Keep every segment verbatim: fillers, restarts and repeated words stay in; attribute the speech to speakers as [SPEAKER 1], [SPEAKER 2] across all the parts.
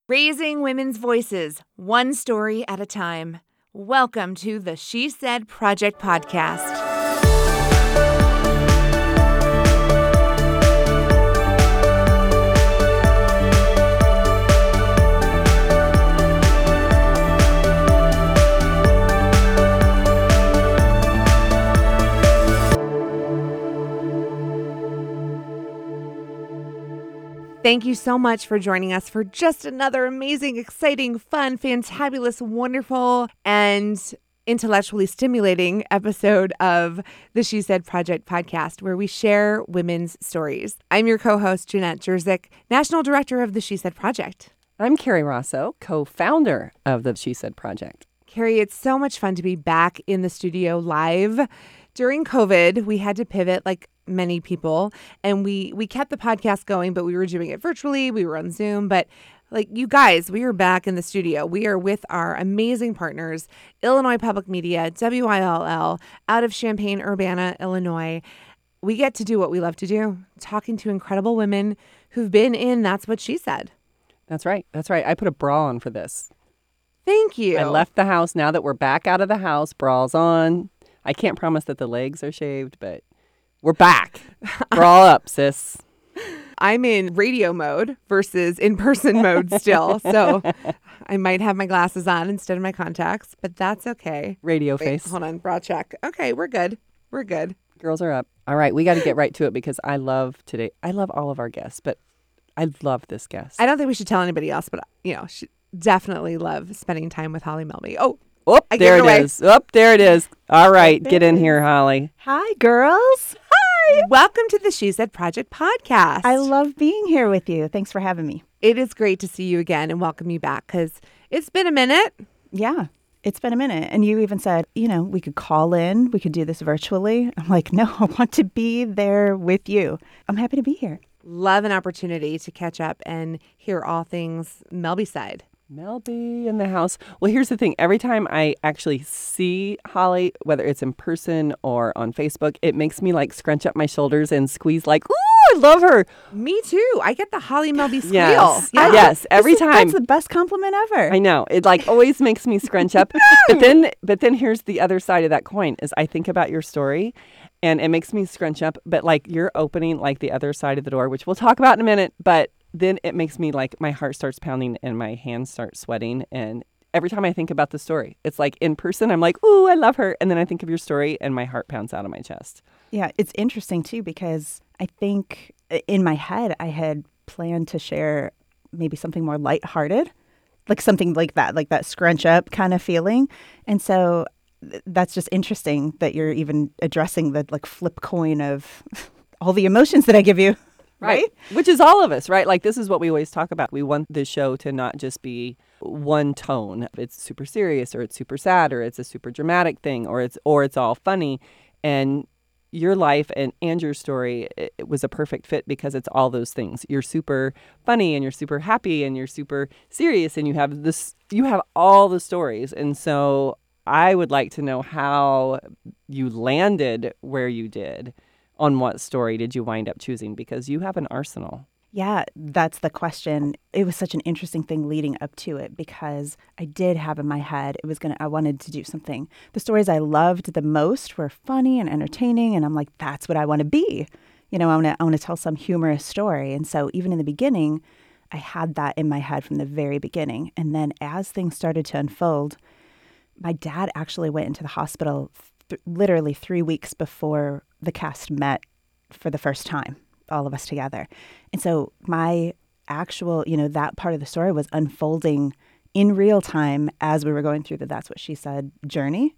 [SPEAKER 1] Raising women's voices, one story at a time. Welcome to the She Said Project podcast. Thank you so much for joining us for just another amazing, exciting, fun, fantabulous, wonderful, and intellectually stimulating episode of the She Said Project podcast, where we share women's stories. I'm your co-host, Jeanette Jerzyk, National Director of the She Said Project.
[SPEAKER 2] I'm Carrie Rosso, co-founder of the She Said Project.
[SPEAKER 1] Carrie, it's so much fun to be back in the studio live. During COVID, we had to pivot like many people, and we we kept the podcast going, but we were doing it virtually. We were on Zoom, but like you guys, we are back in the studio. We are with our amazing partners, Illinois Public Media, W I L L, out of Champaign-Urbana, Illinois. We get to do what we love to do, talking to incredible women who've been in That's What She Said.
[SPEAKER 2] That's right. That's right. I put a bra on for this.
[SPEAKER 1] Thank you.
[SPEAKER 2] I left the house. Now that we're back out of the house, bra's on. I can't promise that the legs are shaved, but we're back. Bra up, sis.
[SPEAKER 1] I'm in radio mode versus in-person mode still, so I might have my glasses on instead of my contacts, but that's okay.
[SPEAKER 2] Radio
[SPEAKER 1] Wait,
[SPEAKER 2] face.
[SPEAKER 1] Hold on, bra check. Okay, we're good. We're good.
[SPEAKER 2] Girls are up. All right, we got to get right to it because I love today. I love all of our guests, but I love this guest.
[SPEAKER 1] I don't think we should tell anybody else, but, you know, she definitely love spending time with Holly Melby. Oh,
[SPEAKER 2] Oh,
[SPEAKER 1] I
[SPEAKER 2] there
[SPEAKER 1] gave
[SPEAKER 2] it
[SPEAKER 1] it away.
[SPEAKER 2] is. Oh, there it is. All right, get in here, Holly.
[SPEAKER 3] Hi, girls. Hi.
[SPEAKER 1] Welcome to the She Said Project podcast.
[SPEAKER 3] I love being here with you. Thanks for having me.
[SPEAKER 1] It is great to see you again and welcome you back because it's been a minute.
[SPEAKER 3] Yeah, it's been a minute. And you even said, you know, we could call in. We could do this virtually. I'm like, no, I want to be there with you. I'm happy to be here.
[SPEAKER 1] Love an opportunity to catch up and hear all things Melby side.
[SPEAKER 2] Melby in the house. Well, here's the thing. Every time I actually see Holly, whether it's in person or on Facebook, it makes me like scrunch up my shoulders and squeeze like, ooh, I love her.
[SPEAKER 1] Me too. I get the Holly Melby squeal.
[SPEAKER 2] Yes,
[SPEAKER 1] Yeah.
[SPEAKER 2] yes. Every
[SPEAKER 3] This is-
[SPEAKER 2] time.
[SPEAKER 3] That's the best compliment ever.
[SPEAKER 2] I know. It like always makes me scrunch up. But then but then here's the other side of that coin is I think about your story and it makes me scrunch up. But like you're opening like the other side of the door, which we'll talk about in a minute. But then it makes me like my heart starts pounding and my hands start sweating. And every time I think about the story, it's like in person, I'm like, ooh, I love her. And then I think of your story and my heart pounds out of my chest.
[SPEAKER 3] Yeah, it's interesting too because I think in my head I had planned to share maybe something more lighthearted, like something like that, like that scrunch up kind of feeling. And so th- that's just interesting that you're even addressing the like flip coin of all the emotions that I give you. Right?
[SPEAKER 2] Which is all of us, right? Like this is what we always talk about. We want the show to not just be one tone. It's super serious or it's super sad or it's a super dramatic thing or it's or it's all funny. And your life and, and your story, it, it was a perfect fit because it's all those things. You're super funny and you're super happy and you're super serious and you have this you have all the stories. And so I would like to know how you landed where you did. On what story did you wind up choosing? Because you have an arsenal.
[SPEAKER 3] Yeah, that's the question. It was such an interesting thing leading up to it because I did have in my head, it was going to, I wanted to do something. The stories I loved the most were funny and entertaining. And I'm like, that's what I want to be. You know, I want to, I want to tell some humorous story. And so even in the beginning, I had that in my head from the very beginning. And then as things started to unfold, my dad actually went into the hospital th- literally three weeks before the cast met for the first time, all of us together. And so my actual, you know, that part of the story was unfolding in real time as we were going through the That's What She Said journey.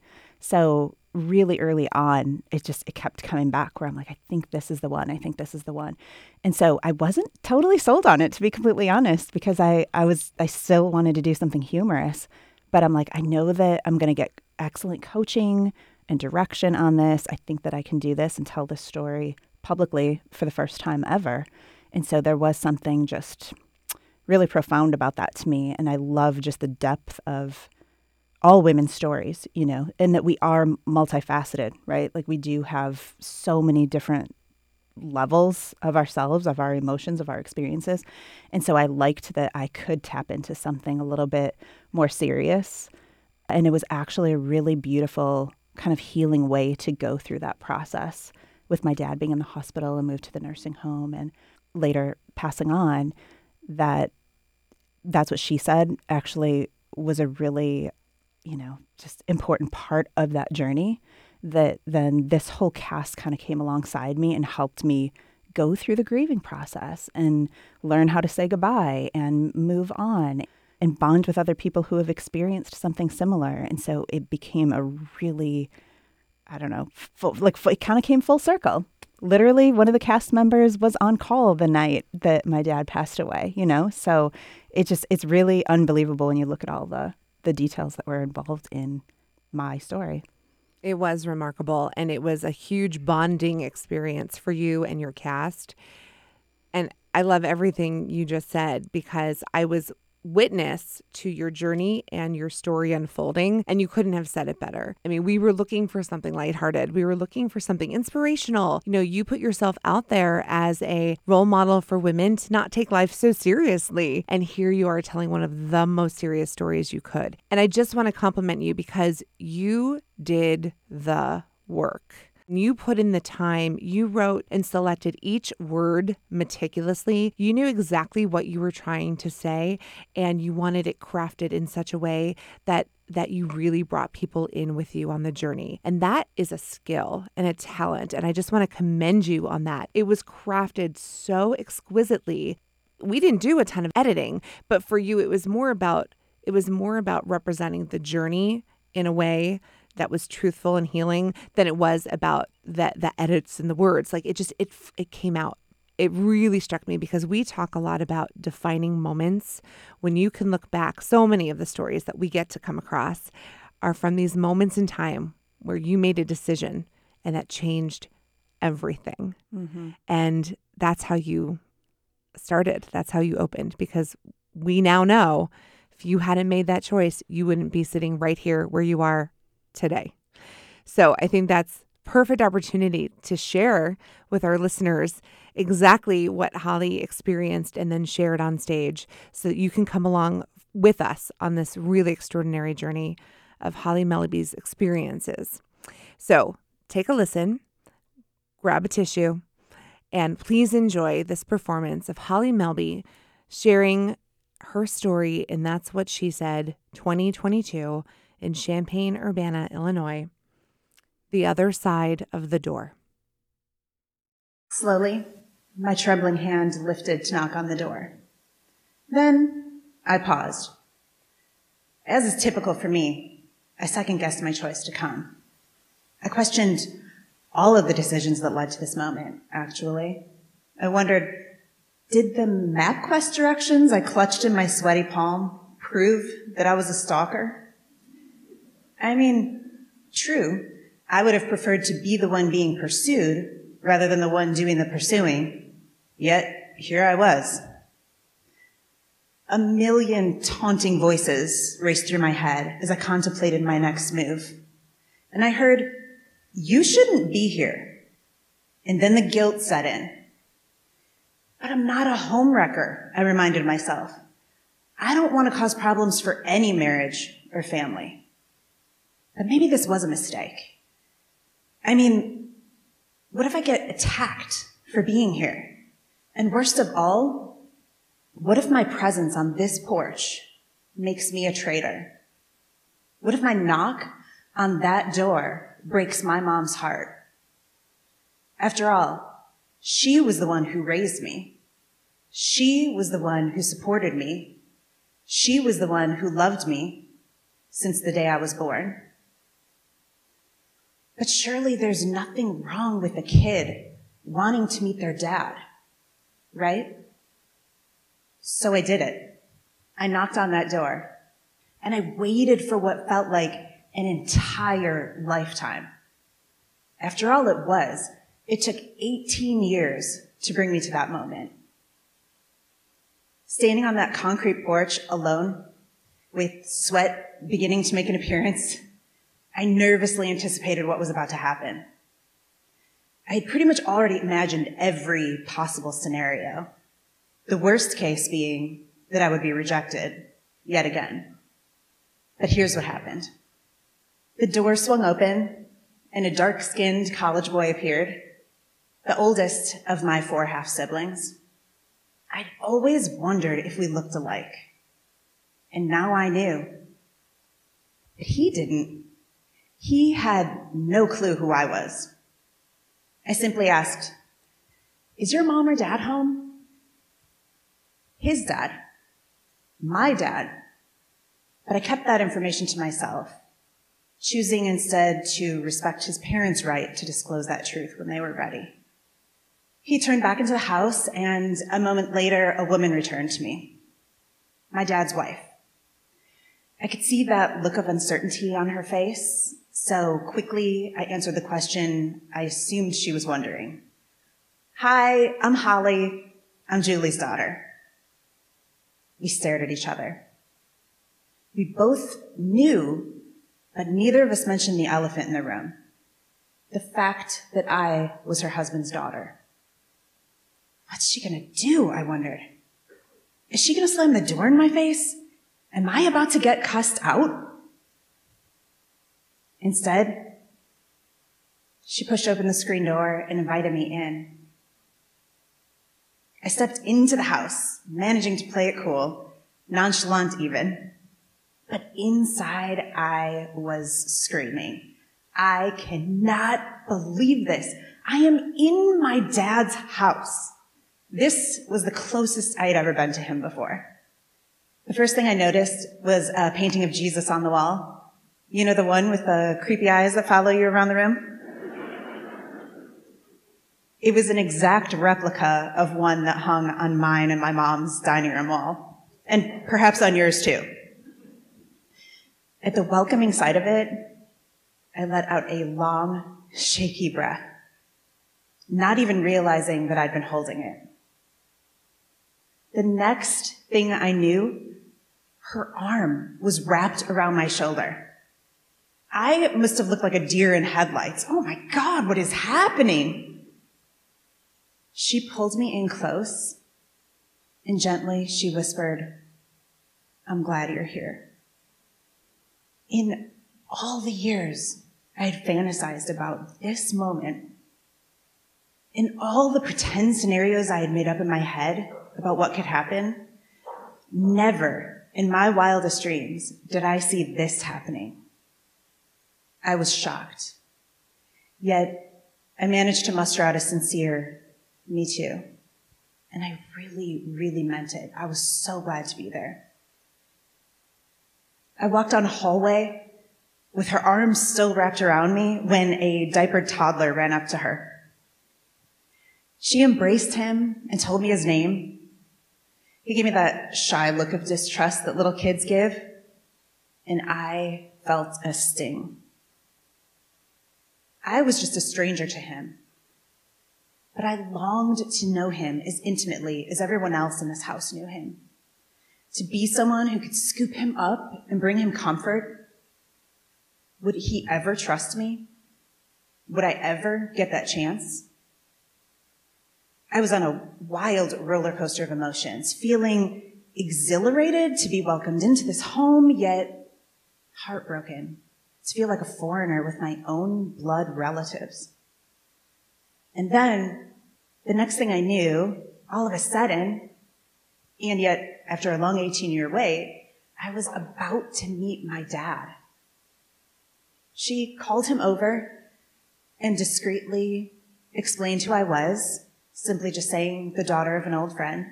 [SPEAKER 3] So really early on, it just, it kept coming back where I'm like, I think this is the one. I think this is the one. And so I wasn't totally sold on it, to be completely honest, because I, I was, I still wanted to do something humorous, but I'm like, I know that I'm going to get excellent coaching and direction on this. I think that I can do this and tell this story publicly for the first time ever. And so there was something just really profound about that to me. And I love just the depth of all women's stories, you know, and that we are multifaceted, right? Like we do have so many different levels of ourselves, of our emotions, of our experiences. And so I liked that I could tap into something a little bit more serious. And it was actually a really beautiful kind of healing way to go through that process, with my dad being in the hospital and moved to the nursing home and later passing on. That that's what she said actually was a really, you know, just important part of that journey, that then this whole cast kind of came alongside me and helped me go through the grieving process and learn how to say goodbye and move on and bond with other people who have experienced something similar. And so it became a really, I don't know, full, like it kind of came full circle. Literally, one of the cast members was on call the night that my dad passed away, you know? So it just, it's really unbelievable when you look at all the, the details that were involved in my story.
[SPEAKER 1] It was remarkable, and it was a huge bonding experience for you and your cast. And I love everything you just said, because I was witness to your journey and your story unfolding, and you couldn't have said it better. I mean, we were looking for something lighthearted. We were looking for something inspirational. You know, you put yourself out there as a role model for women to not take life so seriously. And here you are telling one of the most serious stories you could. And I just want to compliment you, because you did the work. You put in the time, you wrote and selected each word meticulously. You knew exactly what you were trying to say, and you wanted it crafted in such a way that that you really brought people in with you on the journey. And that is a skill and a talent. And I just want to commend you on that. It was crafted so exquisitely. We didn't do a ton of editing, but for you, it was more about, it was more about representing the journey in a way that was truthful and healing than it was about the, the edits and the words. Like it just, it, it came out. It really struck me, because we talk a lot about defining moments when you can look back. So many of the stories that we get to come across are from these moments in time where you made a decision and that changed everything. Mm-hmm. And that's how you started. That's how you opened, because we now know if you hadn't made that choice, you wouldn't be sitting right here where you are today. So I think that's perfect opportunity to share with our listeners exactly what Holly experienced and then shared on stage, so that you can come along with us on this really extraordinary journey of Holly Melby's experiences. So take a listen, grab a tissue, and please enjoy this performance of Holly Melby sharing her story in That's What She Said twenty twenty-two in Champaign-Urbana, Illinois. The Other Side of the Door.
[SPEAKER 4] Slowly, my trembling hand lifted to knock on the door. Then I paused. As is typical for me, I second-guessed my choice to come. I questioned all of the decisions that led to this moment, actually. I wondered, did the MapQuest directions I clutched in my sweaty palm prove that I was a stalker? I mean, true, I would have preferred to be the one being pursued rather than the one doing the pursuing. Yet, here I was. A million taunting voices raced through my head as I contemplated my next move. And I heard, "You shouldn't be here." And then the guilt set in. But I'm not a homewrecker, I reminded myself. I don't want to cause problems for any marriage or family. But maybe this was a mistake. I mean, what if I get attacked for being here? And worst of all, what if my presence on this porch makes me a traitor? What if my knock on that door breaks my mom's heart? After all, she was the one who raised me. She was the one who supported me. She was the one who loved me since the day I was born. But surely there's nothing wrong with a kid wanting to meet their dad, right? So I did it. I knocked on that door, and I waited for what felt like an entire lifetime. After all, it was. It took eighteen years to bring me to that moment. Standing on that concrete porch alone, with sweat beginning to make an appearance, I nervously anticipated what was about to happen. I had pretty much already imagined every possible scenario, the worst case being that I would be rejected yet again. But here's what happened. The door swung open, and a dark-skinned college boy appeared, the oldest of my four half-siblings. I'd always wondered if we looked alike, and now I knew. But he didn't. He had no clue who I was. I simply asked, "Is your mom or dad home?" His dad. My dad. But I kept that information to myself, choosing instead to respect his parents' right to disclose that truth when they were ready. He turned back into the house, and a moment later, a woman returned to me, my dad's wife. I could see that look of uncertainty on her face, so quickly I answered the question I assumed she was wondering. "Hi, I'm Holly. I'm Julie's daughter." We stared at each other. We both knew, but neither of us mentioned the elephant in the room, the fact that I was her husband's daughter. What's she gonna do, I wondered. Is she gonna slam the door in my face? Am I about to get cussed out? Instead, she pushed open the screen door and invited me in. I stepped into the house, managing to play it cool, nonchalant even. But inside, I was screaming. I cannot believe this. I am in my dad's house. This was the closest I had ever been to him before. The first thing I noticed was a painting of Jesus on the wall. You know, the one with the creepy eyes that follow you around the room? It was an exact replica of one that hung on mine and my mom's dining room wall, and perhaps on yours too. At the welcoming sight of it, I let out a long, shaky breath, not even realizing that I'd been holding it. The next thing I knew, her arm was wrapped around my shoulder. I must have looked like a deer in headlights. Oh my God, what is happening? She pulled me in close, and gently she whispered, "I'm glad you're here." In all the years I had fantasized about this moment, in all the pretend scenarios I had made up in my head about what could happen, never in my wildest dreams did I see this happening. I was shocked. Yet I managed to muster out a sincere, "Me too." And I really, really meant it. I was so glad to be there. I walked down a hallway with her arms still wrapped around me when a diapered toddler ran up to her. She embraced him and told me his name. He gave me that shy look of distrust that little kids give, and I felt a sting. I was just a stranger to him, but I longed to know him as intimately as everyone else in this house knew him. To be someone who could scoop him up and bring him comfort. Would he ever trust me? Would I ever get that chance? I was on a wild roller coaster of emotions, feeling exhilarated to be welcomed into this home, yet heartbroken to feel like a foreigner with my own blood relatives. And then, the next thing I knew, all of a sudden, and yet after a long eighteen-year wait, I was about to meet my dad. She called him over and discreetly explained who I was, simply just saying the daughter of an old friend.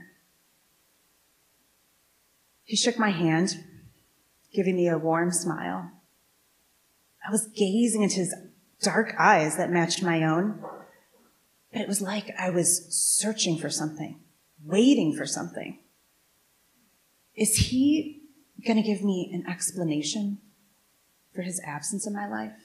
[SPEAKER 4] He shook my hand, giving me a warm smile. I was gazing into his dark eyes that matched my own, but it was like I was searching for something, waiting for something. Is he going to give me an explanation for his absence in my life?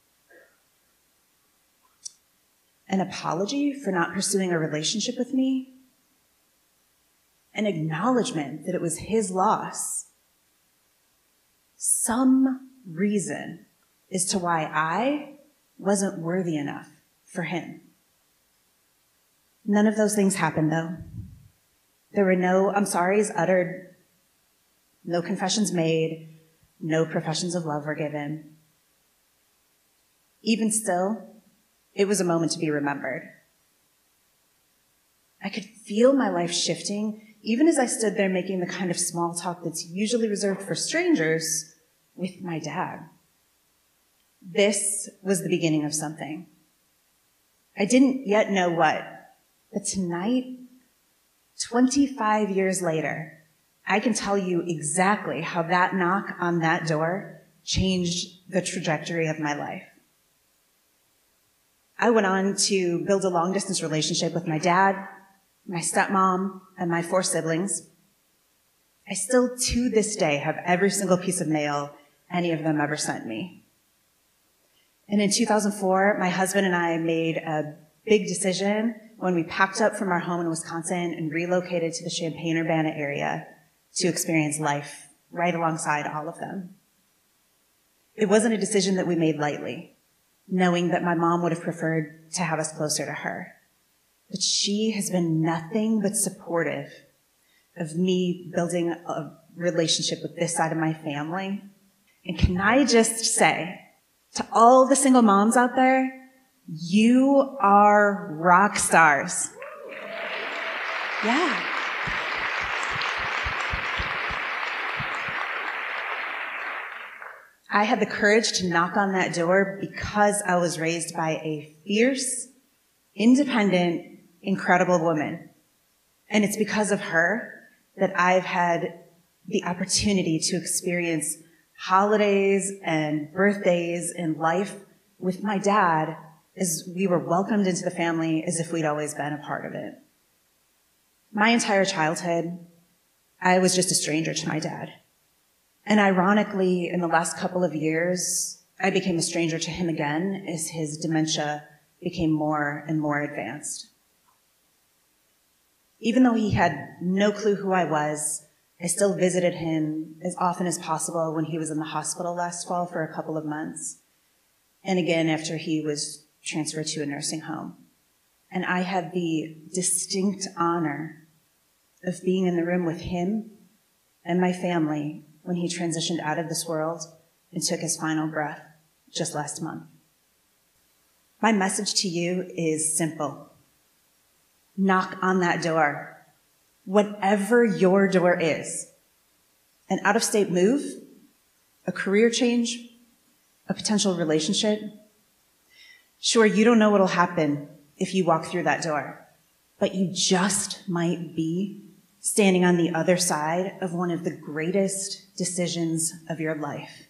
[SPEAKER 4] An apology for not pursuing a relationship with me? An acknowledgement that it was his loss? Some reason as to why I wasn't worthy enough for him. None of those things happened, though. There were no I'm sorries uttered, no confessions made, no professions of love were given. Even still, it was a moment to be remembered. I could feel my life shifting, even as I stood there making the kind of small talk that's usually reserved for strangers with my dad. This was the beginning of something. I didn't yet know what, but tonight, twenty-five years later, I can tell you exactly how that knock on that door changed the trajectory of my life. I went on to build a long-distance relationship with my dad, my stepmom, and my four siblings. I still, to this day, have every single piece of mail any of them ever sent me. And in two thousand four, my husband and I made a big decision when we packed up from our home in Wisconsin and relocated to the Champaign-Urbana area to experience life right alongside all of them. It wasn't a decision that we made lightly, knowing that my mom would have preferred to have us closer to her. But she has been nothing but supportive of me building a relationship with this side of my family. And can I just say, to all the single moms out there, you are rock stars. Yeah. I had the courage to knock on that door because I was raised by a fierce, independent, incredible woman. And it's because of her that I've had the opportunity to experience holidays and birthdays in life with my dad as we were welcomed into the family as if we'd always been a part of it. My entire childhood, I was just a stranger to my dad. And ironically, in the last couple of years, I became a stranger to him again as his dementia became more and more advanced. Even though he had no clue who I was, I still visited him as often as possible when he was in the hospital last fall for a couple of months, and again after he was transferred to a nursing home. And I had the distinct honor of being in the room with him and my family when he transitioned out of this world and took his final breath just last month. My message to you is simple. Knock on that door. Whatever your door is, an out-of-state move, a career change, a potential relationship. Sure, you don't know what'll happen if you walk through that door, but you just might be standing on the other side of one of the greatest decisions of your life.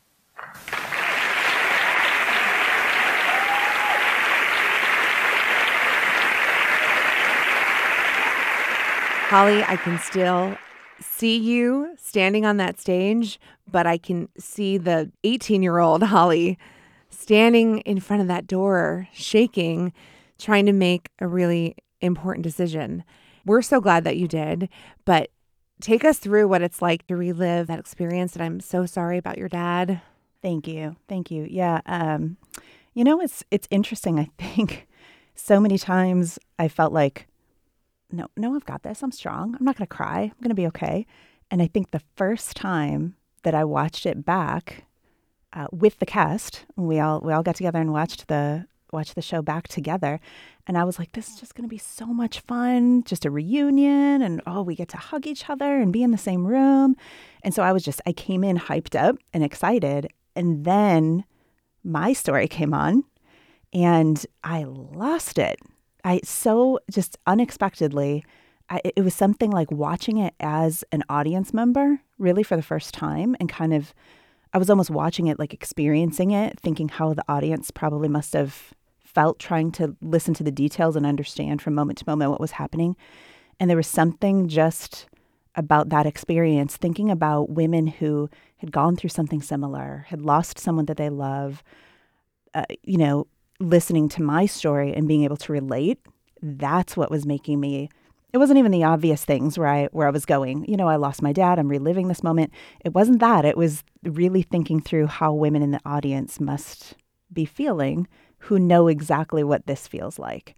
[SPEAKER 1] Holly, I can still see you standing on that stage, but I can see the eighteen-year-old Holly standing in front of that door, shaking, trying to make a really important decision. We're so glad that you did, but take us through what it's like to relive that experience. And I'm so sorry about your dad.
[SPEAKER 3] Thank you. Thank you. Yeah. Um, you know, it's it's interesting. I think so many times I felt like, no, no, I've got this. I'm strong. I'm not going to cry. I'm going to be okay. And I think the first time that I watched it back uh, with the cast, we all we all got together and watched the watched the show back together. And I was like, this is just going to be so much fun, just a reunion. And oh, we get to hug each other and be in the same room. And so I was just, I came in hyped up and excited. And then my story came on and I lost it. I so just unexpectedly, I, it was something like watching it as an audience member, really for the first time, and kind of, I was almost watching it, like experiencing it, thinking how the audience probably must have felt trying to listen to the details and understand from moment to moment what was happening. And there was something just about that experience, thinking about women who had gone through something similar, had lost someone that they love, uh, you know, listening to my story and being able to relate. That's what was making me, it wasn't even the obvious things where I where I was going. You know, I lost my dad. I'm reliving this moment. It wasn't that. It was really thinking through how women in the audience must be feeling who know exactly what this feels like.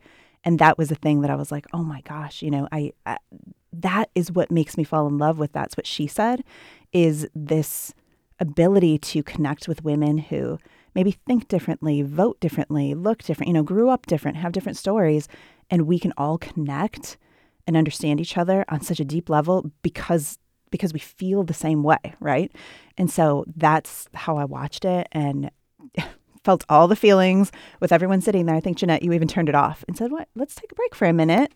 [SPEAKER 3] And that was the thing that I was like, oh my gosh, you know, I, I that is what makes me fall in love with That's What She Said, is this ability to connect with women who maybe think differently, vote differently, look different, you know, grew up different, have different stories, and we can all connect and understand each other on such a deep level because because we feel the same way, right? And so that's how I watched it and felt all the feelings with everyone sitting there. I think, Jeanette, you even turned it off and said, what? Let's take a break for a minute.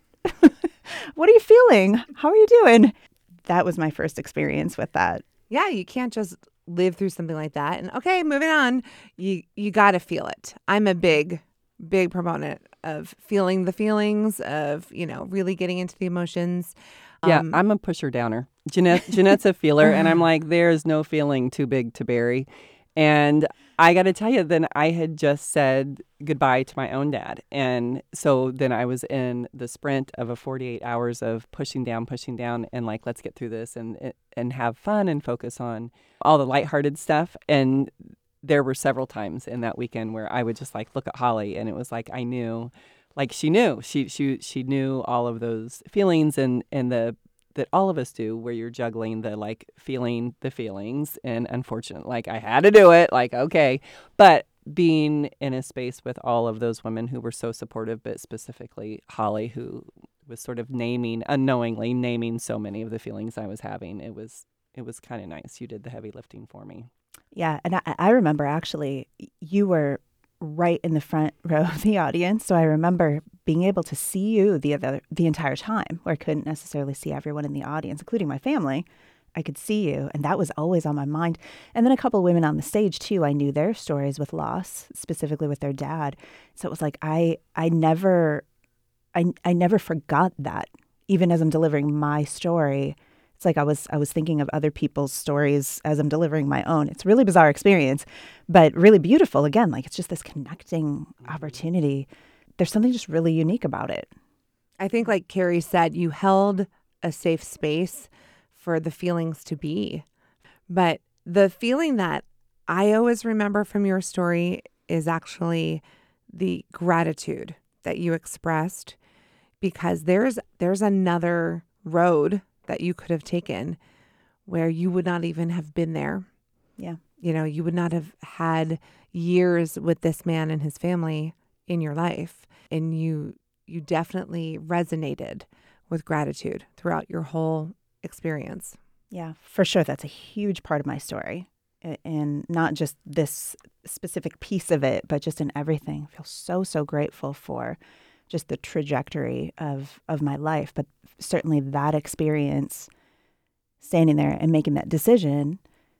[SPEAKER 3] What are you feeling? How are you doing? That was my first experience with that.
[SPEAKER 1] Yeah, you can't just live through something like that and, okay, moving on. You you got to feel it. I'm a big, big proponent of feeling the feelings, of, you know, really getting into the emotions.
[SPEAKER 2] Yeah,
[SPEAKER 1] Um,
[SPEAKER 2] I'm a pusher downer. Jeanette, Jeanette's a feeler, and I'm like, there's no feeling too big to bury. And I got to tell you, then I had just said goodbye to my own dad. And so then I was in the sprint of a forty-eight hours of pushing down, pushing down, and like, let's get through this and and have fun and focus on all the lighthearted stuff. And there were several times in that weekend where I would just like look at Holly, and it was like I knew, like she knew, she she she knew all of those feelings and and the that all of us do, where you're juggling the like feeling the feelings, and unfortunately, like I had to do it, like okay, but being in a space with all of those women who were so supportive, but specifically Holly, who was sort of naming unknowingly naming so many of the feelings I was having, it was it was kind of nice. You did the heavy lifting for me.
[SPEAKER 3] Yeah, and I, I remember actually you were right in the front row of the audience, so I remember being able to see you the other the entire time, where I couldn't necessarily see everyone in the audience, including my family. I could see you, and that was always on my mind. And then a couple of women on the stage too, I knew their stories with loss, specifically with their dad. So it was like I I never I I never forgot that, even as I'm delivering my story. It's like I was I was thinking of other people's stories as I'm delivering my own. It's a really bizarre experience, but really beautiful. Again, like it's just this connecting opportunity. There's something just really unique about it.
[SPEAKER 1] I think, like Carrie said, you held a safe space for the feelings to be. But the feeling that I always remember from your story is actually the gratitude that you expressed, because there's there's another road that you could have taken where you would not even have been there.
[SPEAKER 3] Yeah.
[SPEAKER 1] You know, you would not have had years with this man and his family in your life. And you you definitely resonated with gratitude throughout your whole experience.
[SPEAKER 3] Yeah, for sure. That's a huge part of my story. And not just this specific piece of it, but just in everything. I feel so, so grateful for just the trajectory of, of my life. But certainly that experience, standing there and making that decision,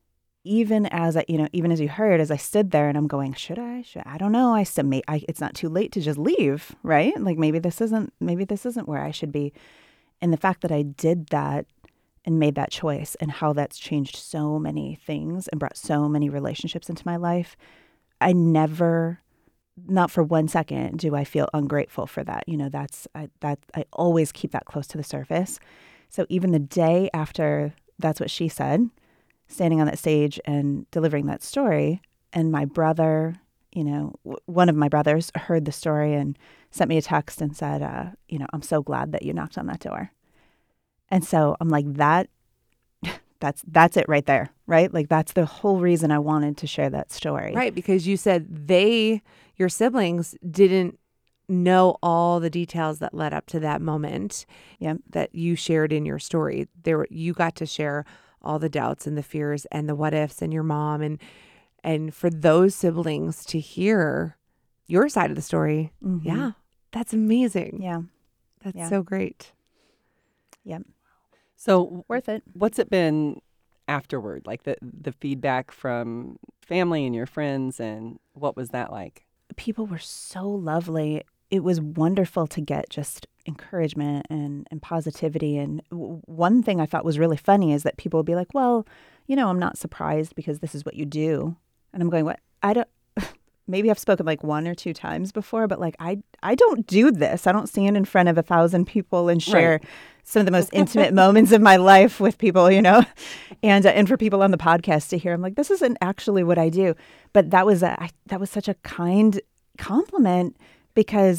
[SPEAKER 3] even as I, you know, even as you heard, as I stood there and I'm going, should I, should I don't know. I said, may, I, it's not too late to just leave, right? Like maybe this isn't, maybe this isn't where I should be. And the fact that I did that and made that choice, and how that's changed so many things and brought so many relationships into my life, I never, not for one second, do I feel ungrateful for that. You know, that's, I, that I always keep that close to the surface. So even the day after That's What She Said, standing on that stage and delivering that story, and my brother, you know, w- one of my brothers heard the story and sent me a text and said, uh, you know, I'm so glad that you knocked on that door. And so I'm like, that, that's that's it right there, right? Like that's the whole reason I wanted to share that story.
[SPEAKER 1] Right, because you said they, your siblings, didn't know all the details that led up to that moment.
[SPEAKER 3] Yep.
[SPEAKER 1] That you shared in your story. There, were, you got to share all the doubts and the fears and the what ifs and your mom, and and for those siblings to hear your side of the story,
[SPEAKER 3] Mm-hmm.
[SPEAKER 1] yeah, that's amazing.
[SPEAKER 3] Yeah.
[SPEAKER 1] That's
[SPEAKER 3] Yeah.
[SPEAKER 1] so great.
[SPEAKER 3] Yep.
[SPEAKER 2] So
[SPEAKER 3] Worth it.
[SPEAKER 2] what's it been afterward? Like the the feedback from family and your friends, and what was that like?
[SPEAKER 3] People were so lovely. It was wonderful to get just encouragement and, and positivity. And w- one thing I thought was really funny is that people would be like, well, you know, I'm not surprised because this is what you do. And I'm going, what? I don't, maybe I've spoken like one or two times before, but like, I, I don't do this. I don't stand in front of a thousand people and share
[SPEAKER 2] Right.
[SPEAKER 3] some of the most intimate moments of my life with people, you know, and, uh, and for people on the podcast to hear, I'm like, this isn't actually what I do. But that was a, I, that was such a kind compliment, because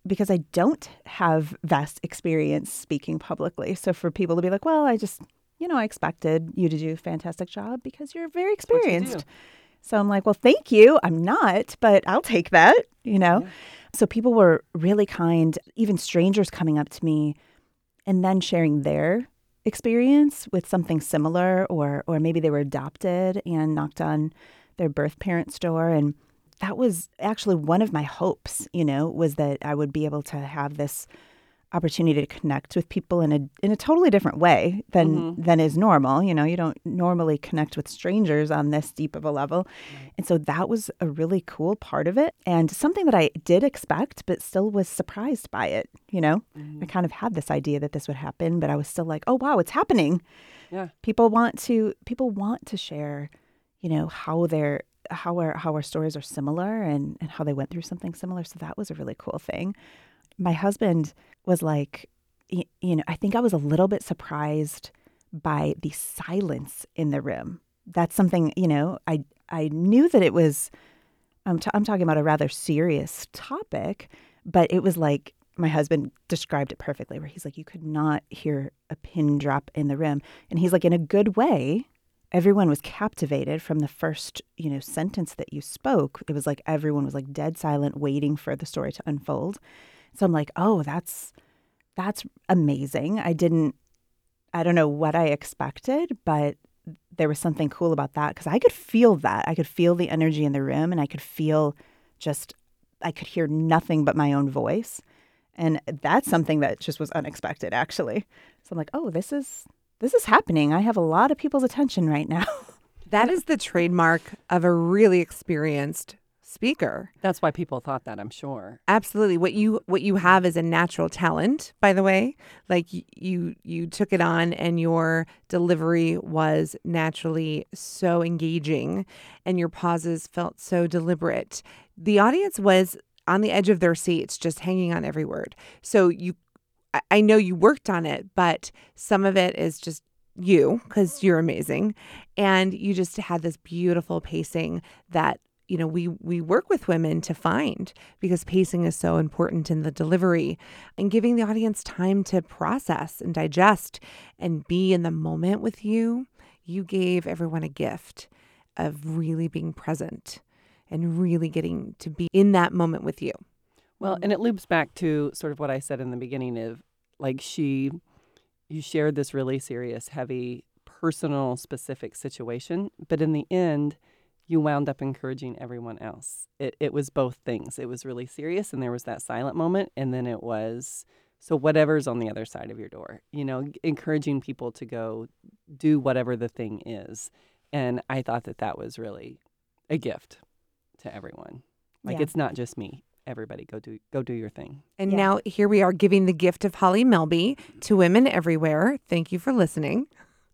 [SPEAKER 3] because I don't have vast experience speaking publicly. So for people to be like, well, I just, you know, I expected you to do a fantastic job because you're very
[SPEAKER 2] That's what you
[SPEAKER 3] experienced.
[SPEAKER 2] do.
[SPEAKER 3] So I'm like, well, thank you. I'm not, but I'll take that, you know?
[SPEAKER 2] Yeah.
[SPEAKER 3] So people were really kind, even strangers coming up to me and then sharing their experience with something similar, or or maybe they were adopted and knocked on their birth parent's door. And that was actually one of my hopes, you know, was that I would be able to have this opportunity to connect with people in a in a totally different way than
[SPEAKER 2] Mm-hmm.
[SPEAKER 3] than is normal. You know, you don't normally connect with strangers on this deep of a level.
[SPEAKER 2] Right.
[SPEAKER 3] And so that was a really cool part of it, and something that I did expect, but still was surprised by it. You know,
[SPEAKER 2] Mm-hmm.
[SPEAKER 3] I kind of had this idea that this would happen, but I was still like, oh, wow, it's happening.
[SPEAKER 2] Yeah.
[SPEAKER 3] People want to people want to share, you know, how their how our how our stories are similar and, and how they went through something similar. So that was a really cool thing. My husband was like, y- you know, I think I was a little bit surprised by the silence in the room. That's something, you know, I I knew that it was, I'm, t- I'm talking about a rather serious topic, but it was like, my husband described it perfectly, where he's like, you could not hear a pin drop in the room. And he's like, in a good way, everyone was captivated from the first, you know, sentence that you spoke. It was like everyone was like dead silent, waiting for the story to unfold. So I'm like, oh, that's that's amazing. I didn't, I don't know what I expected, but there was something cool about that because I could feel that. I could feel the energy in the room, and I could feel just, I could hear nothing but my own voice. And that's something that just was unexpected, actually. So I'm like, oh, this is this is happening. I have a lot of people's attention right now.
[SPEAKER 1] That is the trademark of a really experienced speaker.
[SPEAKER 2] That's why people thought that, I'm sure.
[SPEAKER 1] Absolutely. What you what you have is a natural talent, by the way. Like y- you you took it on and your delivery was naturally so engaging and your pauses felt so deliberate. The audience was on the edge of their seats, just hanging on every word. So you I- I know you worked on it, but some of it is just you because you're amazing. And you just had this beautiful pacing that you know, we we work with women to find, because pacing is so important in the delivery, and giving the audience time to process and digest and be in the moment with you. You gave everyone a gift of really being present and really getting to be in that moment with you.
[SPEAKER 2] Well, and it loops back to sort of what I said in the beginning of, like, she, you shared this really serious, heavy, personal, specific situation, but in the end, you wound up encouraging everyone else. It it was both things. It was really serious, and there was that silent moment, and then it was, so whatever's on the other side of your door, you know, encouraging people to go do whatever the thing is. And I thought that that was really a gift to everyone. Like,
[SPEAKER 3] Yeah.
[SPEAKER 2] it's not just me. Everybody go do go do your thing.
[SPEAKER 1] And
[SPEAKER 3] Yeah.
[SPEAKER 1] now here we are giving the gift of Holly Melby to women everywhere. Thank you for listening.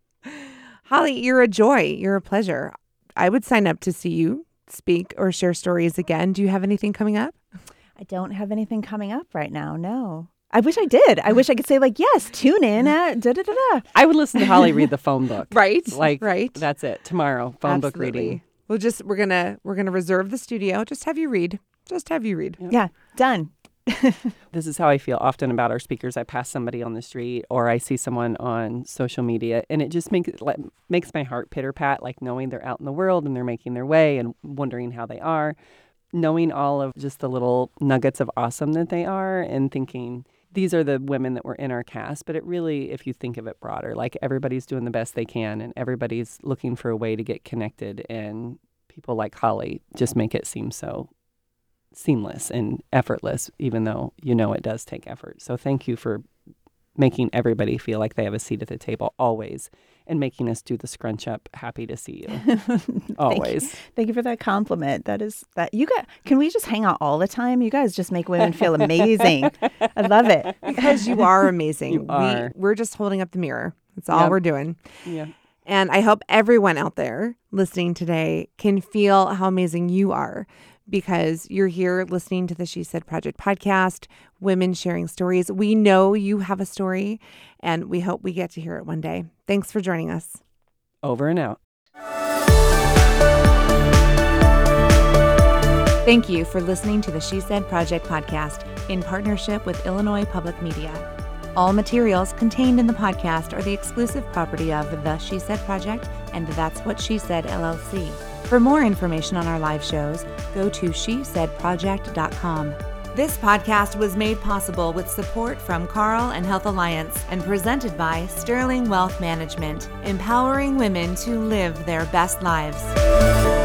[SPEAKER 1] Holly, you're a joy. You're a pleasure. I would sign up to see you speak or share stories again. Do you have anything coming up?
[SPEAKER 3] I don't have anything coming up right now. No. I wish I did. I wish I could say, like, yes, tune in at da da da da.
[SPEAKER 2] I would listen to Holly read the phone book.
[SPEAKER 1] Right.
[SPEAKER 2] Like,
[SPEAKER 1] right.
[SPEAKER 2] that's it. Tomorrow, phone book
[SPEAKER 1] Absolutely.
[SPEAKER 2] reading.
[SPEAKER 1] We'll just we're gonna we're gonna reserve the studio. Just have you read. Just have you read.
[SPEAKER 2] Yep.
[SPEAKER 3] Yeah, done.
[SPEAKER 2] This is how I feel often about our speakers. I pass somebody on the street or I see someone on social media, and it just makes like, makes my heart pitter pat, like knowing they're out in the world and they're making their way and wondering how they are, knowing all of just the little nuggets of awesome that they are, and thinking these are the women that were in our cast. But it really, if you think of it broader, like everybody's doing the best they can and everybody's looking for a way to get connected, and people like Holly just make it seem so seamless and effortless, even though you know it does take effort. So thank you for making everybody feel like they have a seat at the table always, and making us do the scrunch up. Happy to see you always.
[SPEAKER 3] Thank you for that compliment. That is that you got. Can we just hang out all the time? You guys just make women feel amazing. I love it.
[SPEAKER 1] Because you are amazing.
[SPEAKER 2] You are.
[SPEAKER 1] We, we're just holding up the mirror. That's all
[SPEAKER 2] Yep.
[SPEAKER 1] we're doing.
[SPEAKER 2] Yeah.
[SPEAKER 1] And I hope everyone out there listening today can feel how amazing you are, because you're here listening to the She Said Project podcast, women sharing stories. We know you have a story, and we hope we get to hear it one day. Thanks for joining us.
[SPEAKER 2] Over and out.
[SPEAKER 5] Thank you for listening to the She Said Project podcast.
[SPEAKER 1] in partnership with Illinois Public Media. All materials contained in the podcast are the exclusive property of the She Said Project and That's What She Said L L C. For more information on our live shows, go to she said project dot com. This podcast was made possible with support from Carle and Health Alliance and presented by Sterling Wealth Management, empowering women to live their best lives.